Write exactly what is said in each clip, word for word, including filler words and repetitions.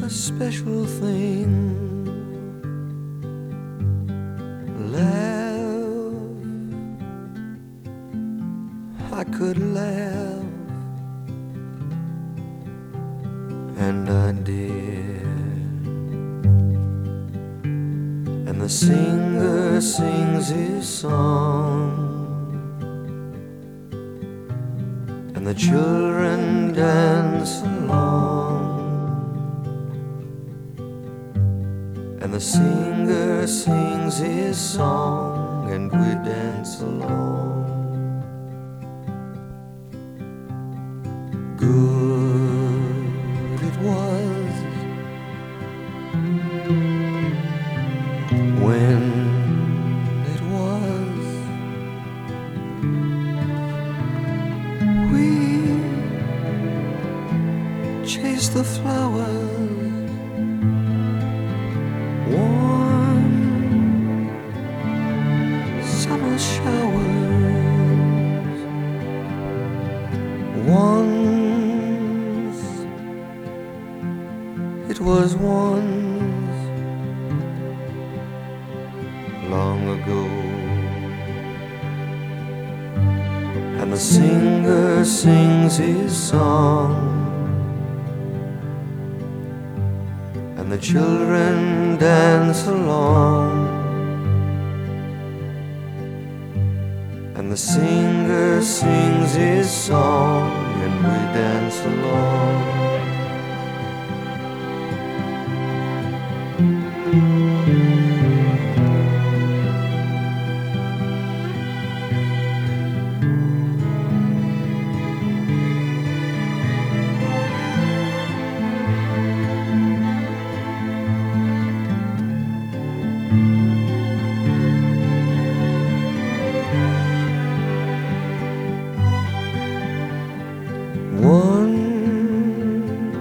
a special thing. Laugh, I could laugh, and I did. And the singer sings his song, and the children dance along, and the singer sings his song, and we dance along. Good it was when it was we chased the flowers, warm summer showers. Once it was once long ago, and the singer sings his song, and the children dance along, and the singer sings his song, and we dance along. Once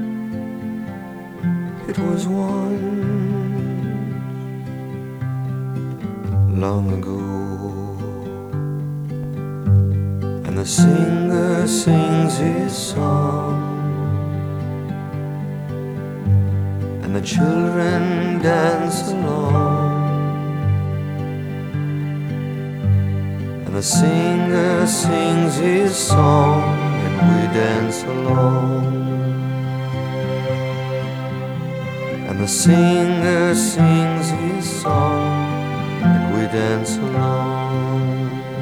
it was once long ago, and the singer sings his song, and the children dance along, and the singer sings his song, and we dance along, and the singer sings his song, and we dance along.